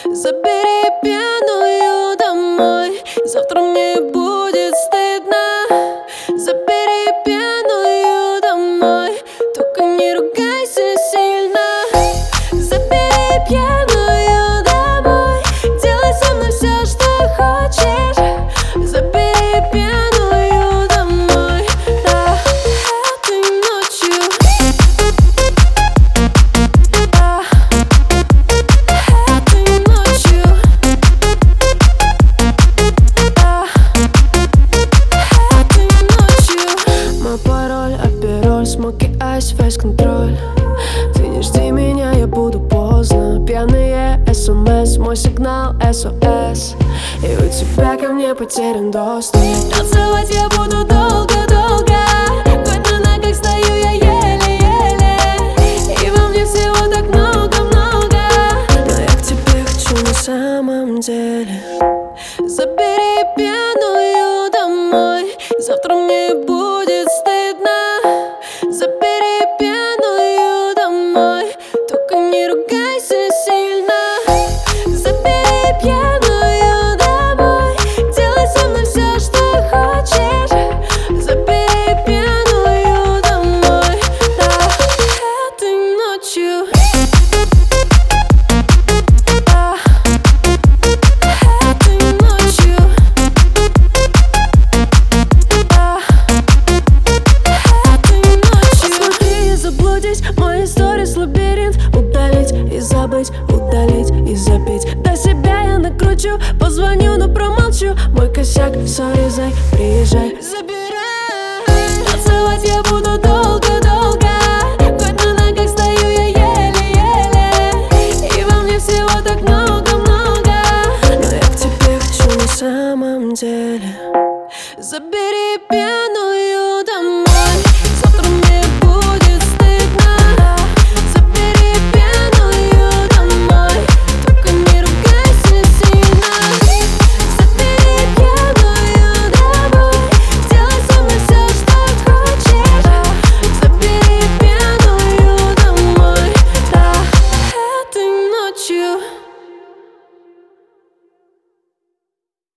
Забери пьяную домой, завтра мне будет стыдно. Забери пьяную домой, только не ругайся сильно. Забери пьяную домой, делай со мной все, что хочешь. Забери пьяную домой, да, этой ночью. Да, этой ночью. Да, этой ночью. Мой пароль, апероль, смоки, айс, весь контроль. Ты не жди меня, я буду поздно. Пьяные СМС, мой сигнал SOS. И у тебя ко мне потерян доступ. Танцевать я буду долго-долго. Хоть на ногах стою я еле-еле. И во мне всего так много-много. Но я к тебе хочу на самом деле. Забери пьяную домой, завтра мне будет стыдно. Забери пьяную домой, только не ругайся сильно. Забери пьяную домой, делай со мной все, что хочешь. Забери пьяную домой, да, этой ночью. Да, этой ночью. Да, этой ночью. Посмотри и заблудись, мои сторис лабиринт. Удалить и забыть, удалить и забить. До себя я накручу, позвоню, но промолчу. Мой косяк, сори, зай, приезжай. Забирай. Танцевать я буду долго-долго. Хоть на ногах стою я еле-еле. И во мне всего так много-много. Но я к тебе хочу на самом деле. Забери пьяную